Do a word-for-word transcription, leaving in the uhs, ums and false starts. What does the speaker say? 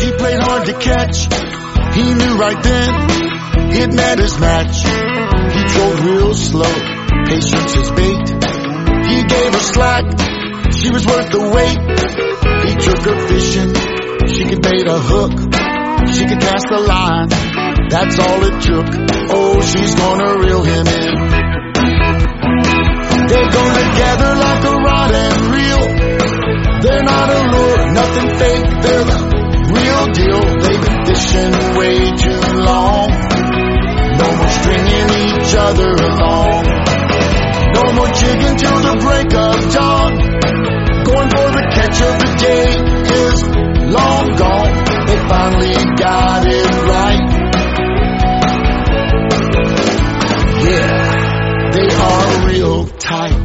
She played hard to catch. He knew right then he'd met his match. He drove real slow, patience is bait. He gave her slack, she was worth the wait. He took her fishing, she could bait a hook, she could cast a line, that's all it took. Oh, she's gonna reel him in. They go together like a rod and reel. They're not a lure, nothing fake, they're the real deal. They've been fishing way too long. No more stringing each other along. No more jigging till the break of dawn. Going for the catch of the day is long gone. They finally got it right. Yeah, they are real tight.